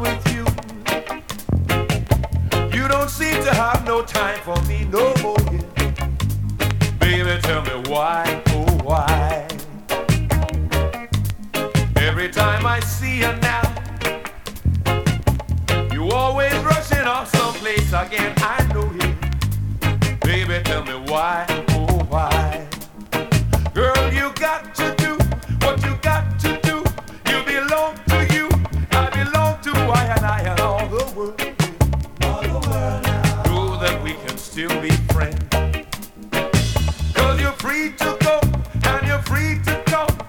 with you. You don't seem to have no time for me no more. Yeah. Baby, tell me why, oh why? Every time I see you now, you always rushing off someplace again. I know it. Baby, tell me why, oh why? Girl, you got to do what you got to do. You belong to you, I belong to I and all the world. All the world now. Know that we can still be friends. 'Cause you're free to go and you're free to come.